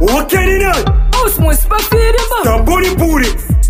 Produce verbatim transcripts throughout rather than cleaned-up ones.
Okenina Osmo c'est pas firma Taboni puri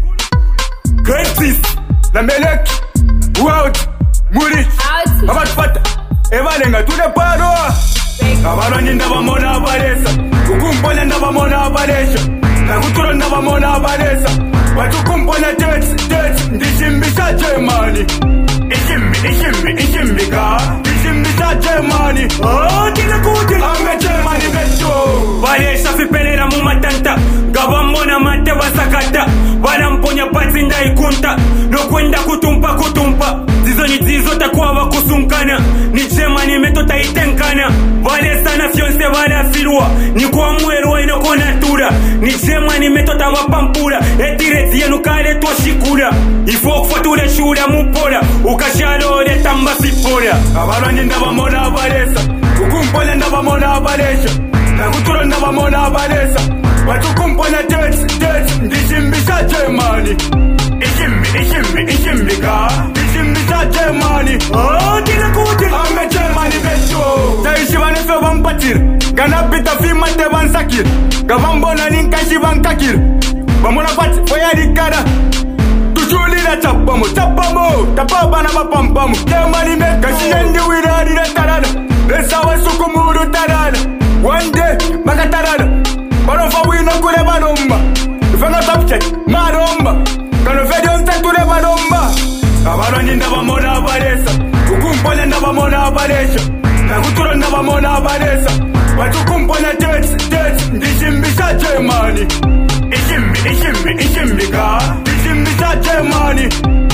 Gretis La Melek Wout Muri Abat Fata Evalenga tune paro Abalonyi ndabamona abalesa Kukumpone ndabamona abalesha Nakuturo ndabamona abalesa Watukumpone tets tets Ndishimbisha Germany Ishimbi ishimbi ishimbi ka Ndishimbisha Germany Oh tina kuti Ame Germany beto Balesha fipelera mu matanta Gabamona mate wasakata Balamponya pati ndaikunta Nokwenda kutumpa kutumpa Zizo ni zizo takuwa wakusunkana Ni Germany metota itenkana Balesa na fionse bala filwa Ni kwa mwerwa inoko natura Ni Germany metota wapampura Etireti yenu kale toshikura Ifo kufatule shura mupola Ukashalo ole tamba sipola Abalonyi ndabamona abalesa Kukumpone ndabamona abalesha Nakuturo ndabamona abalesa Watukumpone tets tets Ndishimbisha Germany Ishimbi ishimbi ishimbi ka Ndishimbisha Germany Oh tina kuti Ame Germany beto Taishi vanefe vampatir Ganapita fima te vansakir Gavambona ninkashi vankakir Vamona pati foya rikada Tuchulira chapamo chapamo Tapabana mapampamo Germany me Kashiyendi wirari retarada Resa wa sukumuru tarada One day makatarada Barofa wina kule banomba Ifanga tapchet maromba Kano fedi onta kule banomba Abalonyi ndabamona abalesa Kukumpone ndabamona abalesha Nakuturo ndabamona abalesa Watukumpone tets tets Ndishimbisha Germany Ishimbi ishimbi ishimbi ka Ndishimbisha Germany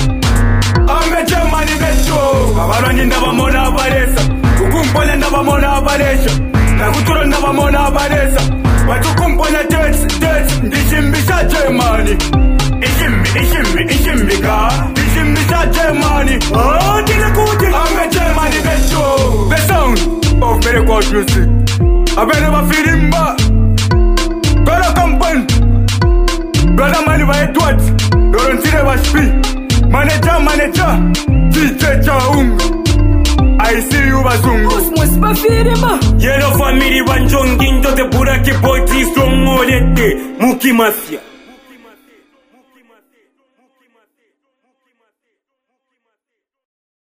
Ame Germany beto Abalonyi ndabamona abalesa Kukumpone ndabamona abalesha Nakuturo ndabamona abalesa Watukumpone tets tets Ndishimbisha Germany Ishimbi ishimbi ishimbi ka Ndishimbisha Germany Oh tina kuti Ame Germany beto The sound of very good music Abene bafirimba Bela company Bela mani ba Edward Dorontine bashpi Manager manager D J Chaunga I see you bazungu Osmo c'est pas firma Yellow family banjongi Ndote buraki boy T strong molete Muki mafia